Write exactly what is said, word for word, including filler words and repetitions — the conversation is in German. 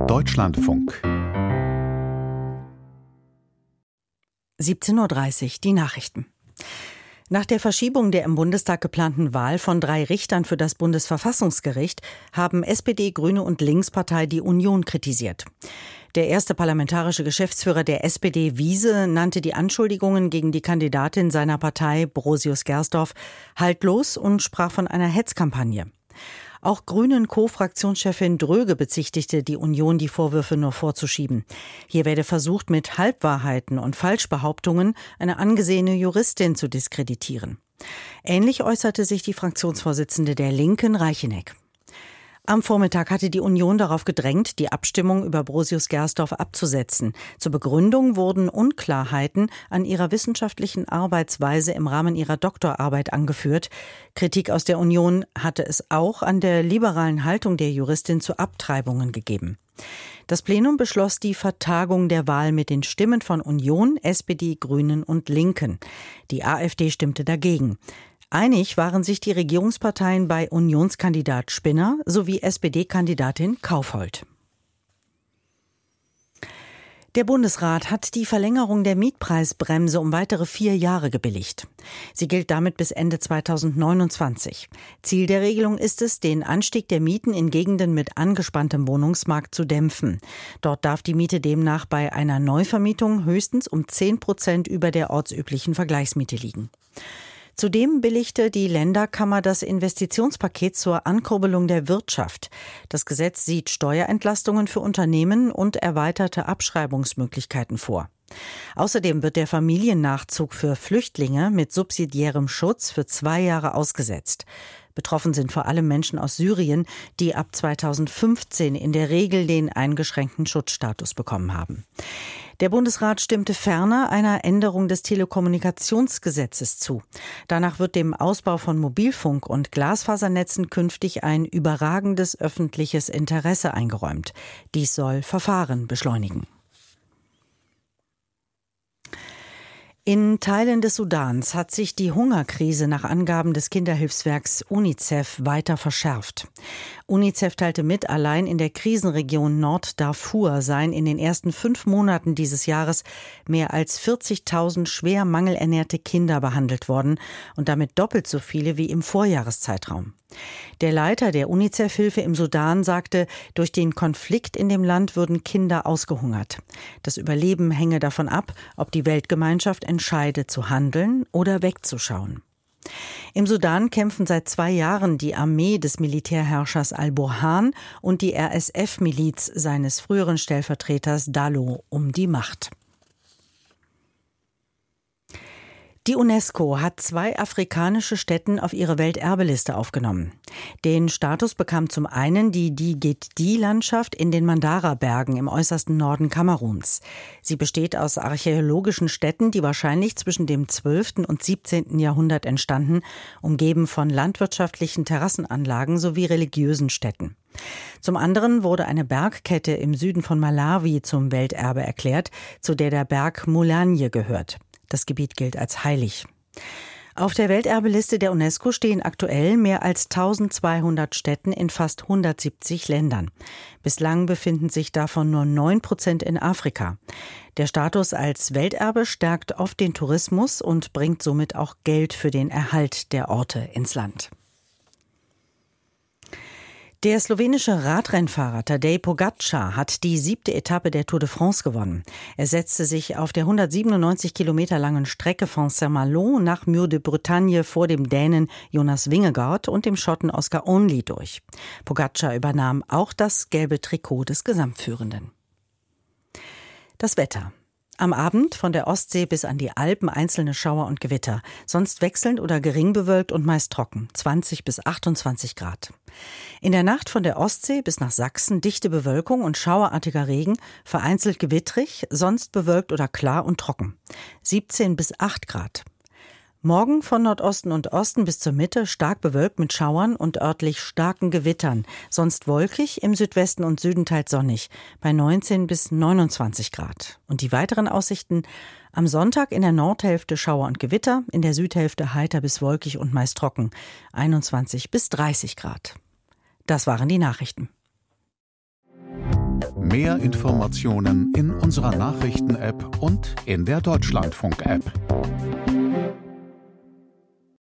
Deutschlandfunk. siebzehn Uhr dreißig, die Nachrichten. Nach der Verschiebung der im Bundestag geplanten Wahl von drei Richtern für das Bundesverfassungsgericht haben S P D, Grüne und Linkspartei die Union kritisiert. Der erste parlamentarische Geschäftsführer der S P D, Wiese, nannte die Anschuldigungen gegen die Kandidatin seiner Partei, Brosius Gersdorf, haltlos und sprach von einer Hetzkampagne. Auch Grünen-Co-Fraktionschefin Dröge bezichtigte die Union, die Vorwürfe nur vorzuschieben. Hier werde versucht, mit Halbwahrheiten und Falschbehauptungen eine angesehene Juristin zu diskreditieren. Ähnlich äußerte sich die Fraktionsvorsitzende der Linken, Reicheneck. Am Vormittag hatte die Union darauf gedrängt, die Abstimmung über Brosius Gersdorf abzusetzen. Zur Begründung wurden Unklarheiten an ihrer wissenschaftlichen Arbeitsweise im Rahmen ihrer Doktorarbeit angeführt. Kritik aus der Union hatte es auch an der liberalen Haltung der Juristin zu Abtreibungen gegeben. Das Plenum beschloss die Vertagung der Wahl mit den Stimmen von Union, S P D, Grünen und Linken. Die AfD stimmte dagegen. Einig waren sich die Regierungsparteien bei Unionskandidat Spinner sowie S P D-Kandidatin Kaufhold. Der Bundesrat hat die Verlängerung der Mietpreisbremse um weitere vier Jahre gebilligt. Sie gilt damit bis Ende zweitausendneunundzwanzig. Ziel der Regelung ist es, den Anstieg der Mieten in Gegenden mit angespanntem Wohnungsmarkt zu dämpfen. Dort darf die Miete demnach bei einer Neuvermietung höchstens um zehn Prozent über der ortsüblichen Vergleichsmiete liegen. Zudem billigte die Länderkammer das Investitionspaket zur Ankurbelung der Wirtschaft. Das Gesetz sieht Steuerentlastungen für Unternehmen und erweiterte Abschreibungsmöglichkeiten vor. Außerdem wird der Familiennachzug für Flüchtlinge mit subsidiärem Schutz für zwei Jahre ausgesetzt. Betroffen sind vor allem Menschen aus Syrien, die ab zweitausendfünfzehn in der Regel den eingeschränkten Schutzstatus bekommen haben. Der Bundesrat stimmte ferner einer Änderung des Telekommunikationsgesetzes zu. Danach wird dem Ausbau von Mobilfunk- und Glasfasernetzen künftig ein überragendes öffentliches Interesse eingeräumt. Dies soll Verfahren beschleunigen. In Teilen des Sudans hat sich die Hungerkrise nach Angaben des Kinderhilfswerks UNICEF weiter verschärft. UNICEF teilte mit, allein in der Krisenregion Norddarfur seien in den ersten fünf Monaten dieses Jahres mehr als vierzigtausend schwer mangelernährte Kinder behandelt worden und damit doppelt so viele wie im Vorjahreszeitraum. Der Leiter der UNICEF-Hilfe im Sudan sagte, durch den Konflikt in dem Land würden Kinder ausgehungert. Das Überleben hänge davon ab, ob die Weltgemeinschaft entscheide, zu handeln oder wegzuschauen. Im Sudan kämpfen seit zwei Jahren die Armee des Militärherrschers al-Burhan und die R S F-Miliz seines früheren Stellvertreters Dallo um die Macht. Die UNESCO hat zwei afrikanische Stätten auf ihre Welterbeliste aufgenommen. Den Status bekam zum einen die Digedi-Landschaft in den Mandara-Bergen im äußersten Norden Kameruns. Sie besteht aus archäologischen Stätten, die wahrscheinlich zwischen dem zwölften und siebzehnten Jahrhundert entstanden, umgeben von landwirtschaftlichen Terrassenanlagen sowie religiösen Stätten. Zum anderen wurde eine Bergkette im Süden von Malawi zum Welterbe erklärt, zu der der Berg Mulanje gehört. Das Gebiet gilt als heilig. Auf der Welterbeliste der UNESCO stehen aktuell mehr als eintausendzweihundert Stätten in fast hundertsiebzig Ländern. Bislang befinden sich davon nur neun Prozent in Afrika. Der Status als Welterbe stärkt oft den Tourismus und bringt somit auch Geld für den Erhalt der Orte ins Land. Der slowenische Radrennfahrer Tadej Pogačar hat die siebte Etappe der Tour de France gewonnen. Er setzte sich auf der hundertsiebenundneunzig Kilometer langen Strecke von Saint-Malo nach Muur de Bretagne vor dem Dänen Jonas Vingegaard und dem Schotten Oscar Onley durch. Pogačar übernahm auch das gelbe Trikot des Gesamtführenden. Das Wetter. Am Abend von der Ostsee bis an die Alpen einzelne Schauer und Gewitter, sonst wechselnd oder gering bewölkt und meist trocken, zwanzig bis achtundzwanzig Grad. In der Nacht von der Ostsee bis nach Sachsen dichte Bewölkung und schauerartiger Regen, vereinzelt gewittrig, sonst bewölkt oder klar und trocken, siebzehn bis acht Grad. Morgen von Nordosten und Osten bis zur Mitte stark bewölkt mit Schauern und örtlich starken Gewittern, sonst wolkig, im Südwesten und Süden teils sonnig, bei neunzehn bis neunundzwanzig Grad. Und die weiteren Aussichten: am Sonntag in der Nordhälfte Schauer und Gewitter, in der Südhälfte heiter bis wolkig und meist trocken, einundzwanzig bis dreißig Grad. Das waren die Nachrichten. Mehr Mehr Informationen in unserer Nachrichten-App und in der Deutschlandfunk-App.